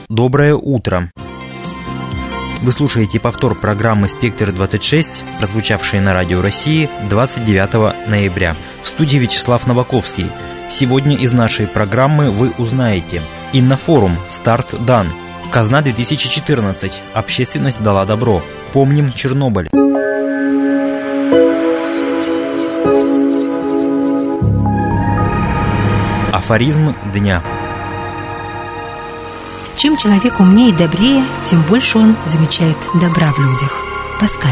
доброе утро! Вы слушаете повтор программы «Спектр-26», прозвучавшей на Радио России 29 ноября. В студии Вячеслав Новаковский. Сегодня из нашей программы вы узнаете: Иннофорум, старт дан. Казна 2014. Общественность дала добро. Помним Чернобыль. Афоризм дня. Чем человек умнее и добрее, тем больше он замечает добра в людях. Паскаль.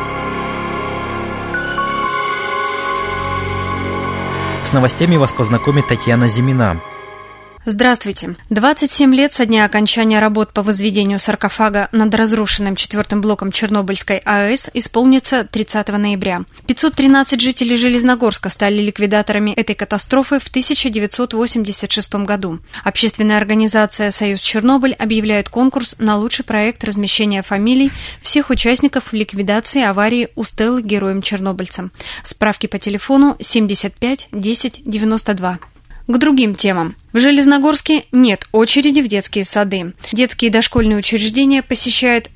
С новостями вас познакомит Татьяна Зимина. Здравствуйте. 27 лет со дня окончания работ по возведению саркофага над разрушенным 4-м блоком Чернобыльской АЭС исполнится 30 ноября. 513 жителей Железногорска стали ликвидаторами этой катастрофы в 1986 году. Общественная организация «Союз Чернобыль» объявляет конкурс на лучший проект размещения фамилий всех участников ликвидации аварии у стелы героям-чернобыльцам. Справки по телефону 75 10 92. К другим темам. В Железногорске нет очереди в детские сады. Детские и дошкольные учреждения посещают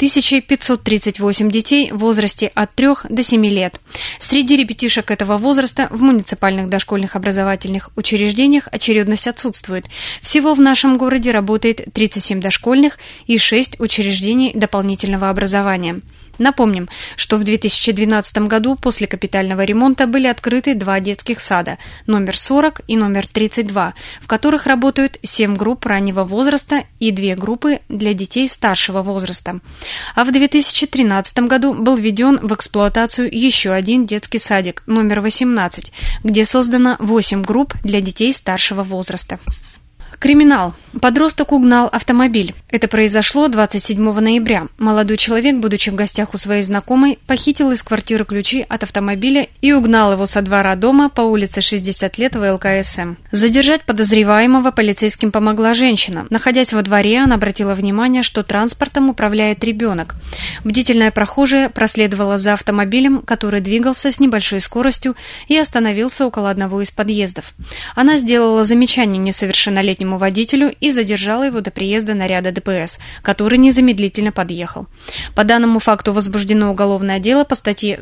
3538 детей в возрасте от 3 до 7 лет. Среди ребятишек этого возраста в муниципальных дошкольных образовательных учреждениях очередность отсутствует. Всего в нашем городе работает 37 дошкольных и 6 учреждений дополнительного образования. Напомним, что в 2012 году после капитального ремонта были открыты 2 детских сада, номер 40 и номер 32, в которых работают 7 групп раннего возраста и 2 группы для детей старшего возраста. А в 2013 году был введен в эксплуатацию еще один детский садик, номер 18, где создано 8 групп для детей старшего возраста. Криминал. Подросток угнал автомобиль. Это произошло 27 ноября. Молодой человек, будучи в гостях у своей знакомой, похитил из квартиры ключи от автомобиля и угнал его со двора дома по улице 60 лет в ЛКСМ. Задержать подозреваемого полицейским помогла женщина. Находясь во дворе, она обратила внимание, что транспортом управляет ребенок. Бдительная прохожая проследовала за автомобилем, который двигался с небольшой скоростью и остановился около одного из подъездов. Она сделала замечание несовершеннолетнему водителю и задержала его до приезда наряда ДПС, который незамедлительно подъехал. По данному факту возбуждено уголовное дело по статье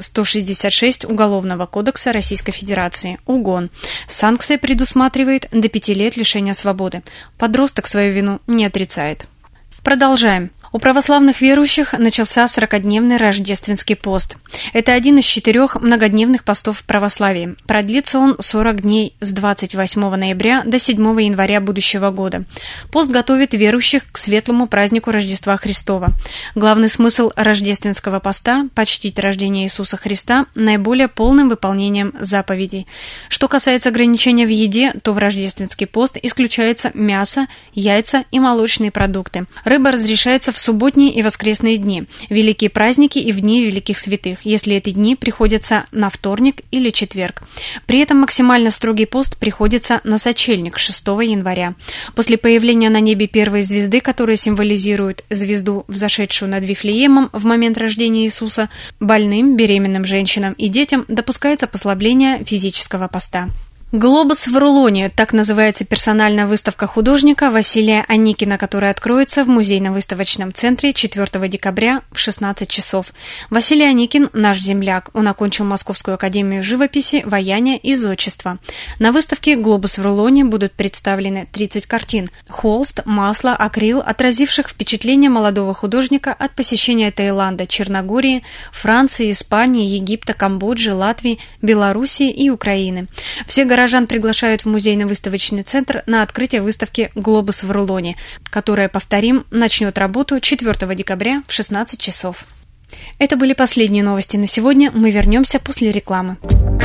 166 Уголовного кодекса Российской Федерации «Угон». Санкция предусматривает до 5 лет лишения свободы. Подросток свою вину не отрицает. Продолжаем. У православных верующих начался 40-дневный рождественский пост. Это один из 4 многодневных постов в православии. Продлится он 40 дней с 28 ноября до 7 января будущего года. Пост готовит верующих к светлому празднику Рождества Христова. Главный смысл рождественского поста – почтить рождение Иисуса Христа наиболее полным выполнением заповедей. Что касается ограничения в еде, то в рождественский пост исключается мясо, яйца и молочные продукты. Рыба разрешается в субботние и воскресные дни, великие праздники и в дни великих святых, если эти дни приходятся на вторник или четверг. При этом максимально строгий пост приходится на сочельник 6 января. После появления на небе первой звезды, которая символизирует звезду, взошедшую над Вифлеемом в момент рождения Иисуса, больным, беременным женщинам и детям допускается послабление физического поста. «Глобус в рулоне» – так называется персональная выставка художника Василия Аникина, которая откроется в музейно-выставочном центре 4 декабря в 16 часов. Василий Аникин – наш земляк. Он окончил Московскую академию живописи, ваяния и зодчества. На выставке «Глобус в рулоне» будут представлены 30 картин – холст, масло, акрил, отразивших впечатление молодого художника от посещения Таиланда, Черногории, Франции, Испании, Египта, Камбоджи, Латвии, Белоруссии и Украины. Все горожане приглашают в музейно-выставочный центр на открытие выставки «Глобус в рулоне», которая, повторим, начнет работу 4 декабря в 16 часов. Это были последние новости на сегодня. Мы вернемся после рекламы.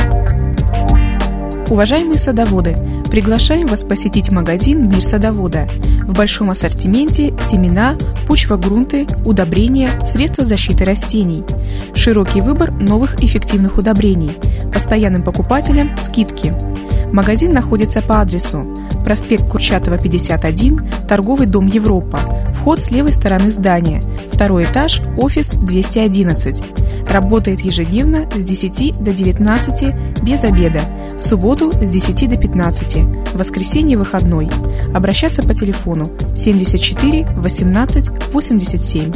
Уважаемые садоводы, приглашаем вас посетить магазин «Мир садовода». В большом ассортименте семена, почвогрунты, удобрения, средства защиты растений. Широкий выбор новых эффективных удобрений. Постоянным покупателям скидки. Магазин находится по адресу проспект Курчатова, 51, торговый дом «Европа». Вход с левой стороны здания. 2-й этаж, офис 211. Работает ежедневно с 10 до 19 без обеда, в субботу с 10 до 15, в воскресенье выходной. Обращаться по телефону 74 18 87.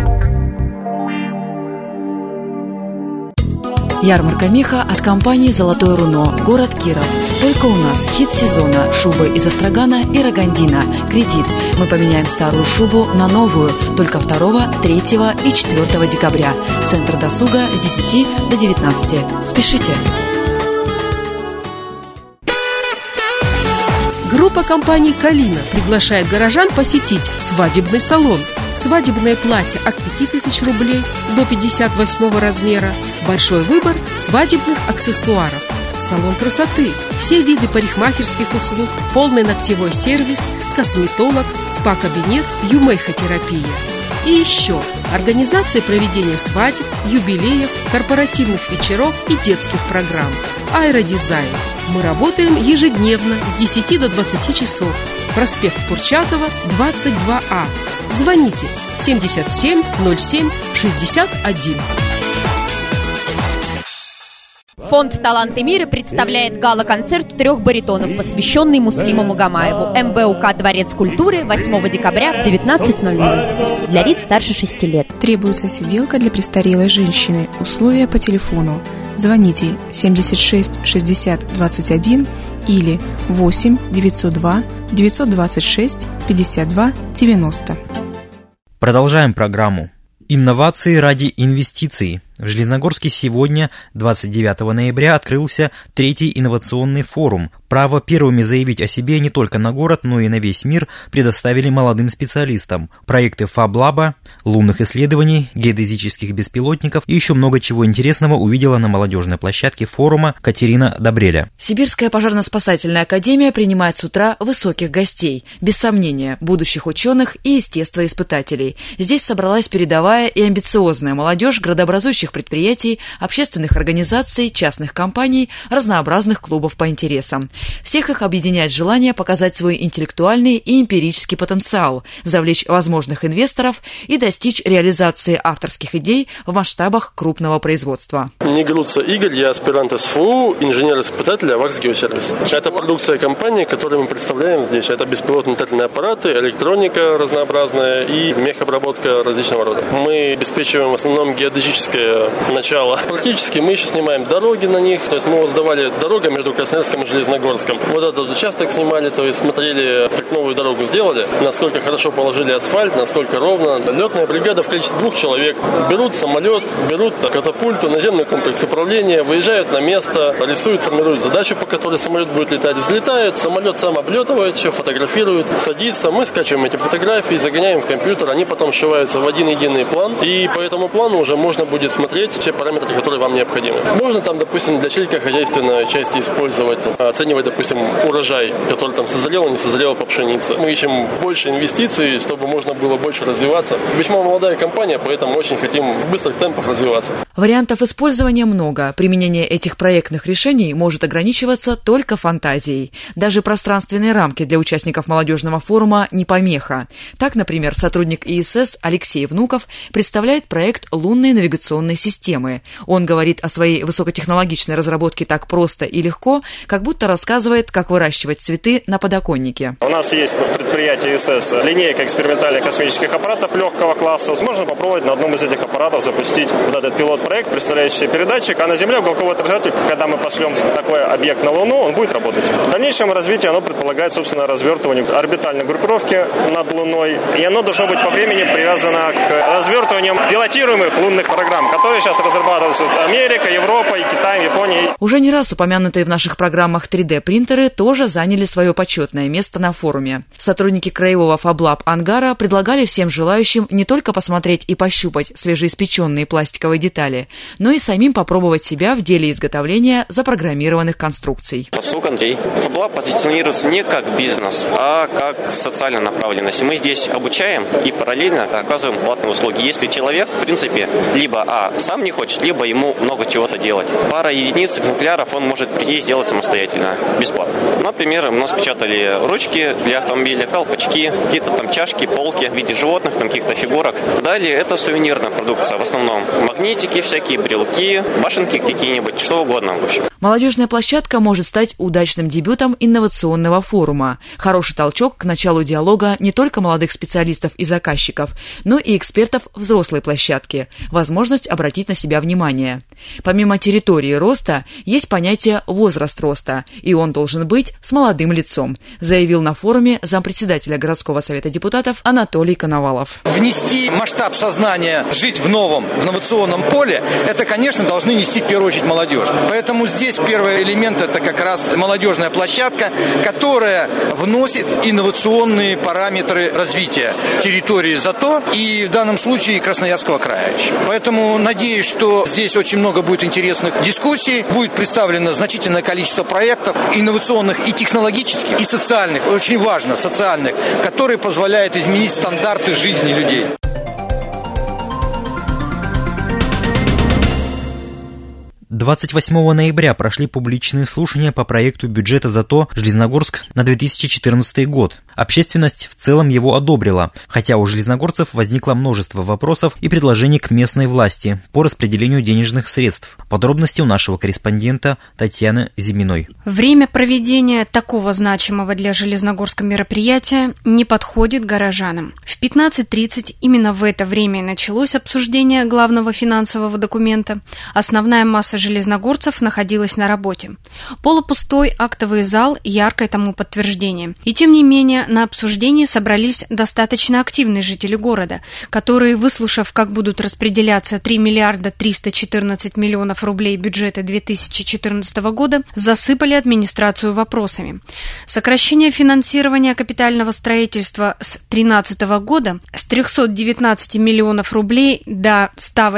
Ярмарка меха от компании «Золотое руно», город Киров. Только у нас хит сезона – шубы из астрагана и рогандина. Кредит. Мы поменяем старую шубу на новую только 2, 3 и 4 декабря. Центр досуга с 10 до 19. Спешите! Группа компании «Калина» приглашает горожан посетить свадебный салон. Свадебное платье от 5000 рублей до 58 размера. Большой выбор свадебных аксессуаров. Салон красоты. Все виды парикмахерских услуг, полный ногтевой сервис, косметолог, спа-кабинет, юмейхотерапия. И еще организация проведения свадеб, юбилеев, корпоративных вечеров и детских программ. Аэродизайн. Мы работаем ежедневно с 10 до 20 часов. Проспект Курчатова, 22А. Звоните 77 07 61. Фонд «Таланты мира» представляет гала-концерт 3 баритонов, посвященный Муслиму Магомаеву. МБУК «Дворец культуры» 8 декабря в 19:00. Для лиц старше 6 лет. Требуется сиделка для престарелой женщины. Условия по телефону. Звоните 76 60 21 или 8 902 926 52 90. Продолжаем программу. Инновации ради инвестиций. В Железногорске сегодня, 29 ноября, открылся 3-й инновационный форум. Право первыми заявить о себе не только на город, но и на весь мир предоставили молодым специалистам. Проекты FabLab, лунных исследований, геодезических беспилотников и еще много чего интересного увидела на молодежной площадке форума Катерина Добреля. Сибирская пожарно-спасательная академия принимает с утра высоких гостей. Без сомнения, будущих ученых и естествоиспытателей. Здесь собралась передовая и амбициозная молодежь градообразующих предприятий, общественных организаций, частных компаний, разнообразных клубов по интересам. Всех их объединяет желание показать свой интеллектуальный и эмпирический потенциал, завлечь возможных инвесторов и достичь реализации авторских идей в масштабах крупного производства. Негруца Игорь, я аспирант СФУ, инженер-испытатель «Авакс Геосервис». Это продукция компании, которую мы представляем здесь. Это беспилотные летательные аппараты, электроника разнообразная и мехобработка различного рода. Мы обеспечиваем в основном геодезическое начало. Практически мы еще снимаем дороги на них. То есть мы вот сдавали дорога между Красноярском и Железногорском. Вот этот участок снимали, то есть смотрели, как новую дорогу сделали, насколько хорошо положили асфальт, насколько ровно. Летная бригада в количестве 2 человек берут самолет, берут катапульту, наземный комплекс управления, выезжают на место, рисуют, формируют задачу, по которой самолет будет летать. Взлетают, самолет сам облетывает, еще фотографирует, садится. Мы скачиваем эти фотографии, загоняем в компьютер, они потом сшиваются в один единый план. И по этому плану уже можно будет смотреть все параметры, которые вам необходимы. Можно там, допустим, для сельскохозяйственной части использовать, оценивать, допустим, урожай, который там созрел, не созрел по пшенице. Мы ищем больше инвестиций, чтобы можно было больше развиваться. Весьма молодая компания, поэтому очень хотим в быстрых темпах развиваться. Вариантов использования много. Применение этих проектных решений может ограничиваться только фантазией. Даже пространственные рамки для участников молодежного форума не помеха. Так, например, сотрудник ИСС Алексей Внуков представляет проект лунной навигационной системы. Он говорит о своей высокотехнологичной разработке так просто и легко, как будто рассказывает, как выращивать цветы на подоконнике. У нас есть предприятие ИСС линейка экспериментальных космических аппаратов легкого класса. Можно попробовать на одном из этих аппаратов запустить вот этот пилот-проект, представляющий передатчик, а на Земле уголковой отражатель, когда мы пошлем такой объект на Луну, он будет работать. В дальнейшем развитие оно предполагает, собственно, развертывание орбитальной группировки над Луной, и оно должно быть по времени привязано к развертываниям пилотируемых лунных программ, которые сейчас разрабатываются Америка, Европа, и Китай, и Япония. Уже не раз упомянутые в наших программах 3D-принтеры тоже заняли свое почетное место на форуме. Сотрудники краевого FabLab ангара предлагали всем желающим не только посмотреть и пощупать свежеиспеченные пластиковые детали, но и самим попробовать себя в деле изготовления запрограммированных конструкций. Павсук Андрей. FabLab позиционируется не как бизнес, а как социальная направленность. Мы здесь обучаем и параллельно оказываем платные услуги. Если человек, в принципе, либо сам не хочет, либо ему много чего-то делать. Пара единиц экземпляров он может прийти и сделать самостоятельно, бесплатно. Например, у нас печатали ручки для автомобиля, колпачки, какие-то там чашки, полки в виде животных, там каких-то фигурок. Далее это сувенирная продукция, в основном магнитики всякие, брелки, башенки какие-нибудь, что угодно, в общем. Молодежная площадка может стать удачным дебютом инновационного форума. Хороший толчок к началу диалога не только молодых специалистов и заказчиков, но и экспертов взрослой площадки. Возможность обратить на себя внимание. Помимо территории роста, есть понятие «возраст роста», и он должен быть с молодым лицом, заявил на форуме зампредседателя городского совета депутатов Анатолий Коновалов. Внести масштаб сознания, жить в новом, в инновационном поле, это, конечно, должны нести в первую очередь молодежь. Поэтому здесь первый элемент – это как раз молодежная площадка, которая вносит инновационные параметры развития территории ЗАТО и в данном случае Красноярского края. Поэтому надеюсь, что здесь очень много будет интересных дискуссий, будет представлено значительное количество проектов инновационных и технологических, и социальных, очень важно, социальных, которые позволяют изменить стандарты жизни людей. 28 ноября прошли публичные слушания по проекту бюджета ЗАТО Железногорск на 2014 год. Общественность в целом его одобрила, хотя у железногорцев возникло множество вопросов и предложений к местной власти по распределению денежных средств. Подробности у нашего корреспондента Татьяны Зиминой. Время проведения такого значимого для Железногорска мероприятия не подходит горожанам. В 15:30 именно в это время началось обсуждение главного финансового документа. Основная масса железногорцев находилась на работе. Полупустой актовый зал – яркое тому подтверждение. И тем не менее, на обсуждении собрались достаточно активные жители города, которые, выслушав, как будут распределяться 3 миллиарда 314 миллионов рублей бюджета 2014 года, засыпали администрацию вопросами. Сокращение финансирования капитального строительства с 2013 года с 319 миллионов рублей до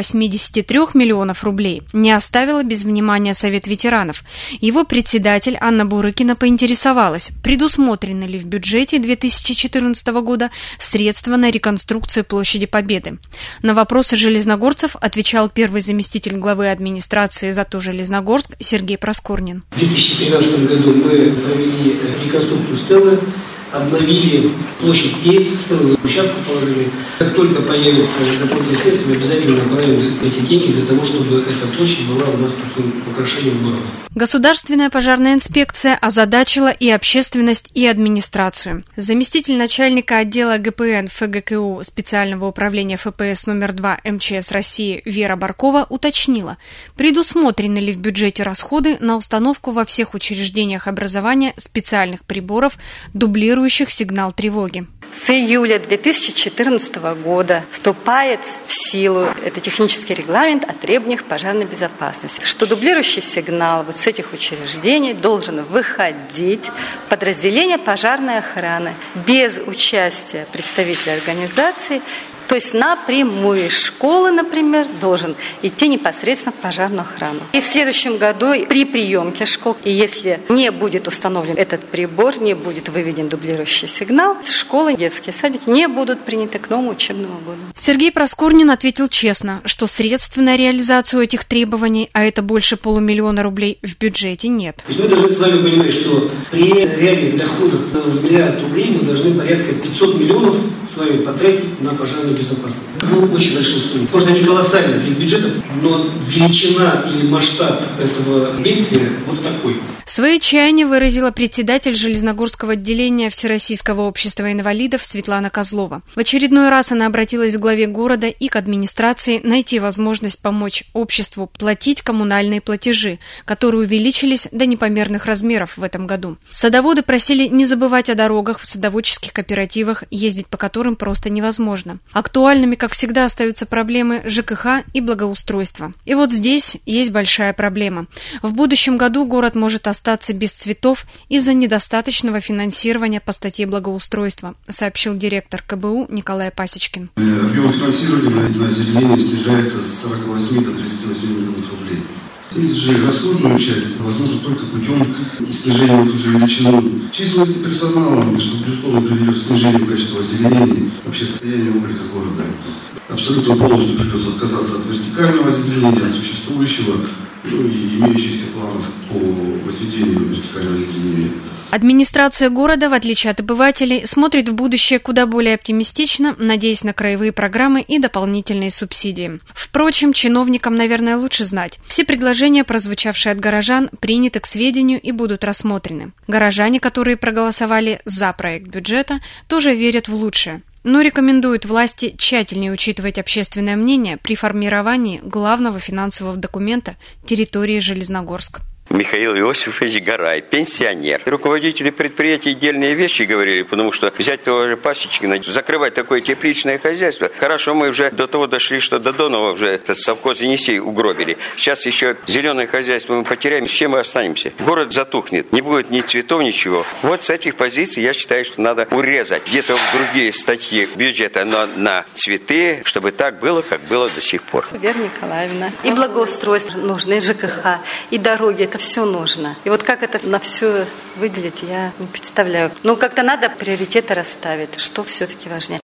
183 миллионов рублей не оставило без внимания Совет ветеранов. Его председатель Анна Бурыкина поинтересовалась, предусмотрены ли в бюджете 2014 года средства на реконструкцию площади Победы. На вопросы железногорцев отвечал первый заместитель главы администрации ЗАТО Железногорск Сергей Проскорнин. В 2013 году мы провели реконструкцию стелы, обновили площадь перед стелой, площадку положили. Как только появятся дополнительные средства, мы обязательно направим эти деньги для того, чтобы эта площадь была у нас таким украшением города. Государственная пожарная инспекция озадачила и общественность, и администрацию. Заместитель начальника отдела ГПН ФГКУ специального управления ФПС номер 2 МЧС России Вера Баркова уточнила, предусмотрены ли в бюджете расходы на установку во всех учреждениях образования специальных приборов, дублирующих сигнал тревоги. С июля 2014 года вступает в силу это технический регламент о требованиях пожарной безопасности, что дублирующий сигнал вот с этих учреждений должен выходить в подразделение пожарной охраны без участия представителей организации. То есть напрямую из школы, например, должен идти непосредственно в пожарную охрану. И в следующем году при приемке школ, и если не будет установлен этот прибор, не будет выведен дублирующий сигнал, школы, детские садики не будут приняты к новому учебному году. Сергей Проскорнин ответил честно, что средств на реализацию этих требований, а это больше 500 000 рублей, в бюджете нет. Мы должны с вами понимать, что при реальных доходах на миллиард рублей мы должны порядка 500 миллионов с вами потратить на пожарную безопасность. Очень большой сумма. Может, они колоссальны для бюджета, но величина или масштаб этого бедствия вот такой. Свои чаяния выразила председатель Железногорского отделения Всероссийского общества инвалидов Светлана Козлова. В очередной раз она обратилась к главе города и к администрации найти возможность помочь обществу платить коммунальные платежи, которые увеличились до непомерных размеров в этом году. Садоводы просили не забывать о дорогах в садоводческих кооперативах, ездить по которым просто невозможно. Актуальными, как всегда, остаются проблемы ЖКХ и благоустройства. И вот здесь есть большая проблема. В будущем году город может остаться без цветов из-за недостаточного финансирования по статье благоустройства, сообщил директор КБУ Николай Пасечкин. Объем финансирования на озеленение снижается с 48 до 38 миллионов рублей. Здесь же расходную часть возможно только путем снижения уже величины численности персонала, что, безусловно, приведет к снижению качества озеленения, вообще состояния облика города. абсолютно полностью придется отказаться от вертикального озеленения, от существующего, и имеющихся планов по возведению вертикального озеленения. Администрация города, в отличие от обывателей, смотрит в будущее куда более оптимистично, надеясь на краевые программы и дополнительные субсидии. Впрочем, чиновникам, наверное, лучше знать. Все предложения, прозвучавшие от горожан, приняты к сведению и будут рассмотрены. Горожане, которые проголосовали за проект бюджета, тоже верят в лучшее, но рекомендуют власти тщательнее учитывать общественное мнение при формировании главного финансового документа территории Железногорск. Михаил Иосифович Гарай, пенсионер. Руководители предприятий дельные вещи говорили, потому что взять того же Пасечкина, закрывать такое тепличное хозяйство. Хорошо, мы уже до того дошли, что до Донова уже этот совхоз Енисей угробили. Сейчас еще зеленое хозяйство мы потеряем, с чем мы останемся? Город затухнет, не будет ни цветов, ничего. Вот с этих позиций я считаю, что надо урезать где-то в другие статьи бюджета, но на цветы, чтобы так было, как было до сих пор. Вера Николаевна, и благоустройство нужно, и ЖКХ, и дороги, это все нужно. И вот как это на все выделить, я не представляю. Но как-то надо приоритеты расставить, что все-таки важнее.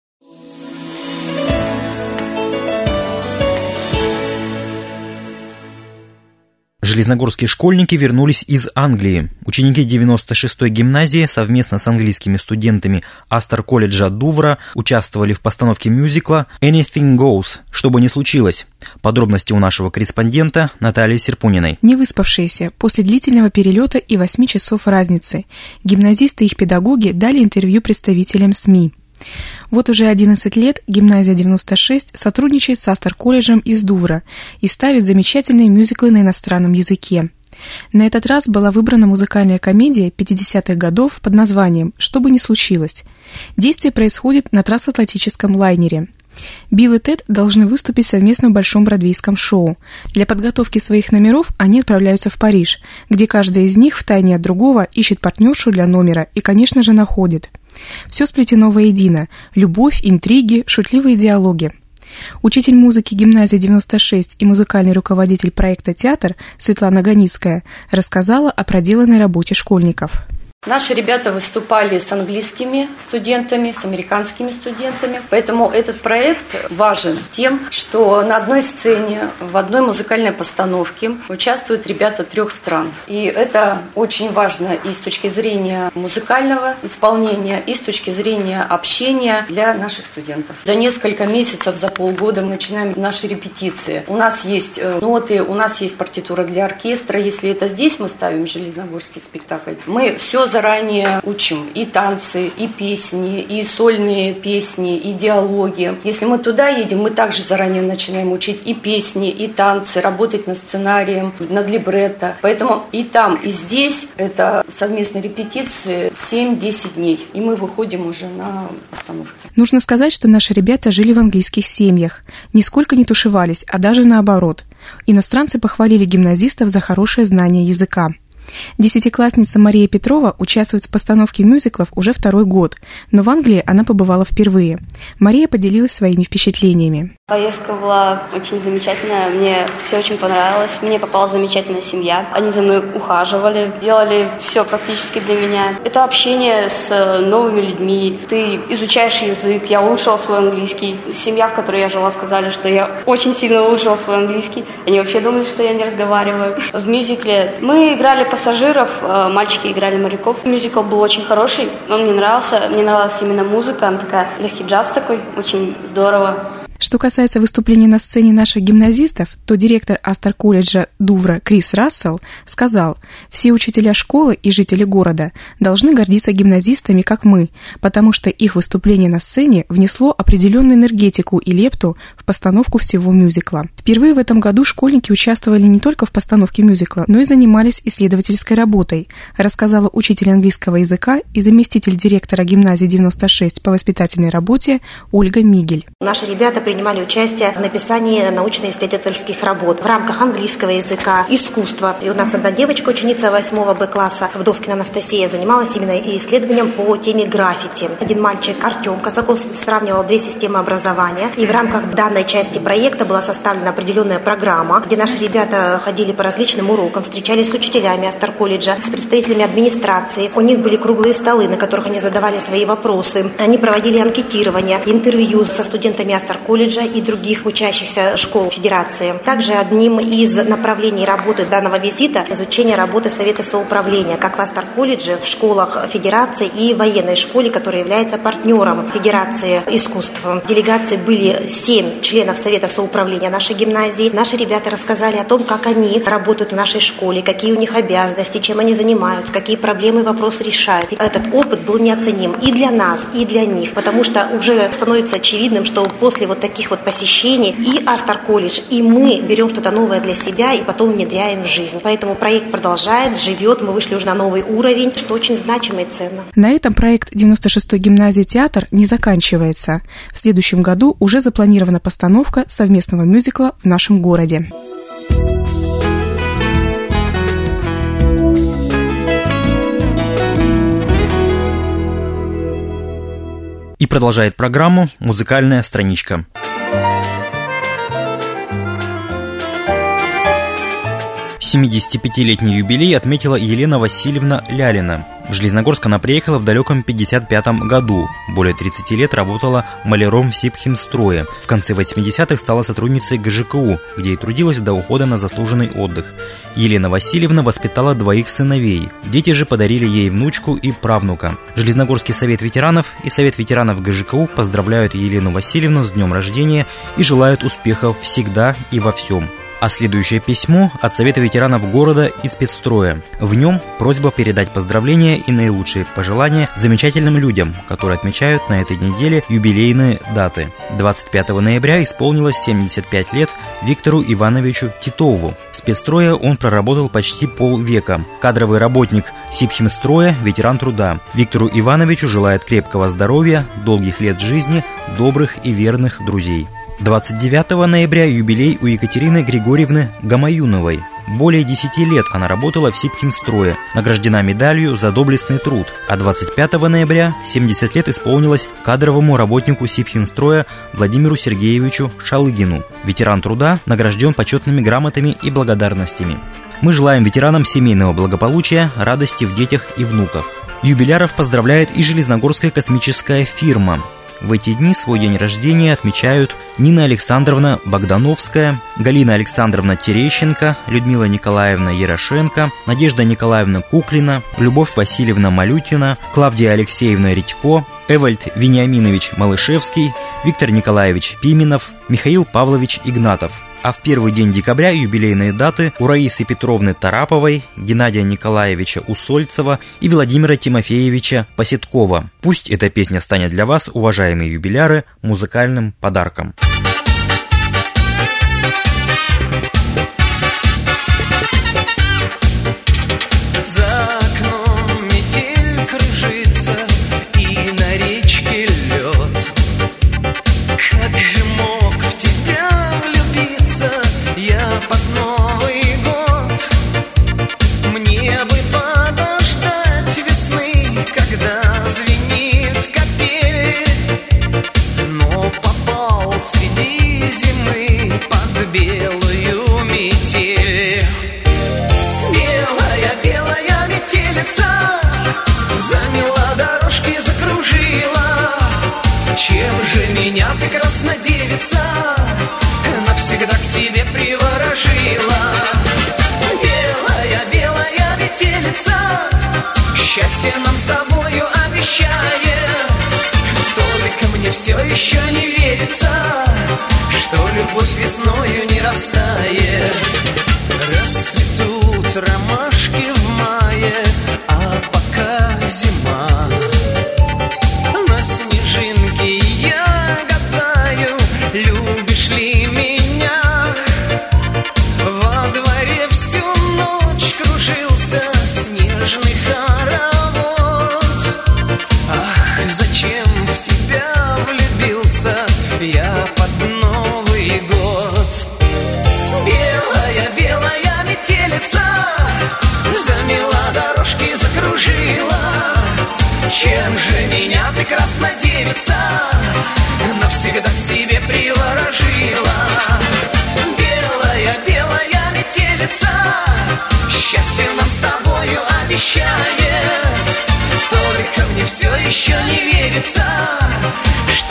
Железногорские школьники вернулись из Англии. Ученики 96-й гимназии совместно с английскими студентами Астер-колледжа Дувра участвовали в постановке мюзикла «Anything Goes», что бы ни случилось. Подробности у нашего корреспондента Натальи Серпуниной. Не выспавшиеся после длительного перелета и 8 часов разницы, гимназисты и их педагоги дали интервью представителям СМИ. Вот уже 11 лет гимназия 96 сотрудничает с Астер-колледжем из Дувра и ставит замечательные мюзиклы на иностранном языке. На этот раз была выбрана музыкальная комедия 50-х годов под названием «Что бы ни случилось». Действие происходит на трансатлантическом лайнере. Билл и Тед должны выступить совместно в большом бродвейском шоу. Для подготовки своих номеров они отправляются в Париж, где каждый из них втайне от другого ищет партнершу для номера и, конечно же, находит. Все сплетено воедино – любовь, интриги, шутливые диалоги. Учитель музыки гимназии 96 и музыкальный руководитель проекта «Театр» Светлана Ганицкая рассказала о проделанной работе школьников. Наши ребята выступали с английскими студентами, с американскими студентами, поэтому этот проект важен тем, что на одной сцене, в одной музыкальной постановке участвуют ребята 3 стран. И это очень важно и с точки зрения музыкального исполнения, и с точки зрения общения для наших студентов. За несколько месяцев, за полгода мы начинаем наши репетиции. У нас есть ноты, у нас есть партитура для оркестра. Если это здесь мы ставим железногорский спектакль, мы все заранее учим и танцы, и песни, и сольные песни, и диалоги. Если мы туда едем, мы также заранее начинаем учить и песни, и танцы, работать над сценарием, над либретто. Поэтому и там, и здесь это совместные репетиции 7-10 дней, и мы выходим уже на постановки. Нужно сказать, что наши ребята жили в английских семьях, нисколько не тушевались, а даже наоборот. Иностранцы похвалили гимназистов за хорошее знание языка. Десятиклассница Мария Петрова участвует в постановке мюзиклов уже 2-й год, но в Англии она побывала впервые. Мария поделилась своими впечатлениями. Поездка была очень замечательная, мне все очень понравилось, мне попалась замечательная семья. Они за мной ухаживали, делали все практически для меня. Это общение с новыми людьми, ты изучаешь язык, я улучшила свой английский. Семья, в которой я жила, сказали, что я очень сильно улучшила свой английский. Они вообще думали, что я не разговариваю. В мюзикле мы играли пассажиров, мальчики играли моряков. Мюзикл был очень хороший, он мне нравился. Мне нравилась именно музыка, она такая, легкий джаз такой, очень здорово. Что касается выступлений на сцене наших гимназистов, то директор Астер-колледжа Дувра Крис Рассел сказал: «Все учителя школы и жители города должны гордиться гимназистами, как мы, потому что их выступление на сцене внесло определенную энергетику и лепту в постановку всего мюзикла». Впервые в этом году школьники участвовали не только в постановке мюзикла, но и занимались исследовательской работой, рассказала учитель английского языка и заместитель директора гимназии 96 по воспитательной работе Ольга Мигель. Наши ребята принимали участие в написании научно-исследовательских работ в рамках английского языка, искусства. И у нас одна девочка, ученица 8 Б класса, Вдовкина Анастасия, занималась именно исследованием по теме граффити. Один мальчик, Артем Казаков, сравнивал 2 системы образования. И в рамках данной части проекта была составлена определенная программа, где наши ребята ходили по различным урокам, встречались с учителями Астер-колледжа, с представителями администрации. У них были круглые столы, на которых они задавали свои вопросы. Они проводили анкетирование, интервью со студентами Астер-колледжа, колледжа и других учащихся школ Федерации. Также одним из направлений работы данного визита – изучение работы Совета соуправления как в Астар-колледже, в школах Федерации и военной школе, которая является партнером Федерации искусств. В делегации были 7 членов Совета соуправления нашей гимназии. Наши ребята рассказали о том, как они работают в нашей школе, какие у них обязанности, чем они занимаются, какие проблемы и вопросы решают. И этот опыт был неоценим и для нас, и для них, потому что уже становится очевидным, что после вот таких вот посещений и Астар-колледж, и мы берем что-то новое для себя и потом внедряем в жизнь. Поэтому проект продолжает, живет, мы вышли уже на новый уровень, что очень значимо и ценно. На этом проект 96-й гимназии «Театр» не заканчивается. В следующем году уже запланирована постановка совместного мюзикла в нашем городе. И продолжает программу «Музыкальная страничка». – 75-летний юбилей отметила Елена Васильевна Лялина. В Железногорск она приехала в далеком 1955 году. Более 30 лет работала маляром в Сибхимстрое. В конце 80-х стала сотрудницей ГЖКУ, где и трудилась до ухода на заслуженный отдых. Елена Васильевна воспитала 2 сыновей. Дети же подарили ей внучку и правнука. Железногорский совет ветеранов и совет ветеранов ГЖКУ поздравляют Елену Васильевну с днем рождения и желают успехов всегда и во всем. А следующее письмо от Совета ветеранов города и спецстроя. В нем просьба передать поздравления и наилучшие пожелания замечательным людям, которые отмечают на этой неделе юбилейные даты. 25 ноября исполнилось 75 лет Виктору Ивановичу Титову. В спецстрое он проработал почти полвека. Кадровый работник Сибхимстроя, ветеран труда. Виктору Ивановичу желает крепкого здоровья, долгих лет жизни, добрых и верных друзей. 29 ноября юбилей у Екатерины Григорьевны Гамаюновой. Более 10 лет она работала в Сибхимстрое, награждена медалью за доблестный труд. А 25 ноября 70 лет исполнилось кадровому работнику Сибхимстроя Владимиру Сергеевичу Шалыгину. Ветеран труда награжден почетными грамотами и благодарностями. Мы желаем ветеранам семейного благополучия, радости в детях и внуках. Юбиляров поздравляет и Железногорская космическая фирма. В эти дни свой день рождения отмечают Нина Александровна Богдановская, Галина Александровна Терещенко, Людмила Николаевна Ярошенко, Надежда Николаевна Куклина, Любовь Васильевна Малютина, Клавдия Алексеевна Редько, Эвальд Вениаминович Малышевский, Виктор Николаевич Пименов, Михаил Павлович Игнатов. А в первый день декабря юбилейные даты у Раисы Петровны Тараповой, Геннадия Николаевича Усольцева и Владимира Тимофеевича Посеткова. Пусть эта песня станет для вас, уважаемые юбиляры, музыкальным подарком. Замела дорожки, закружила. Чем же меня прекрасна девица навсегда к себе приворожила? Белая, белая метелица счастье нам с тобою обещает. Только мне все еще не верится, что любовь весною не растает. Расцветут ромашки в мае, а пока зима. На снежинке я гадаю, любишь ли меня? Во дворе всю ночь кружился снежный хоровод. Ах, зачем в тебя влюбился я под Новый год? Белая, белая метелица замела дорожки, закружила. Чем же меня ты, красная девица, навсегда к себе приворожила? Белая, белая метелица счастье нам с тобою обещает. Только мне все еще не верится, что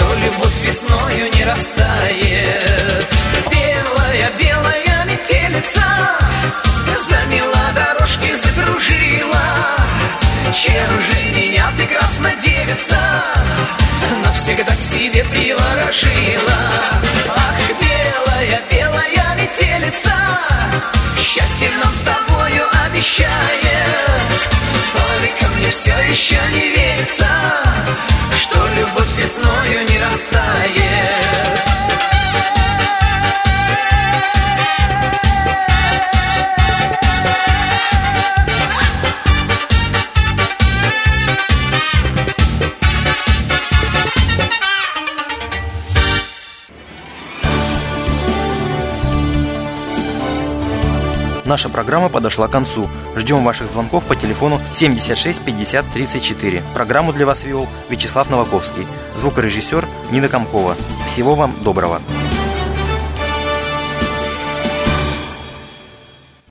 что любовь весною не растает. Белая, белая метелица замела дорожки, закружила. Чем же меня ты, красная девица, навсегда к себе приворожила? Ах, белая, белая метелица, счастье нам с тобою обещает. Только мне все еще не верится, что любовь весною не растает. Наша программа подошла к концу. Ждем ваших звонков по телефону 76 50 34. Программу для вас вел Вячеслав Новаковский. Звукорежиссер Нина Комкова. Всего вам доброго.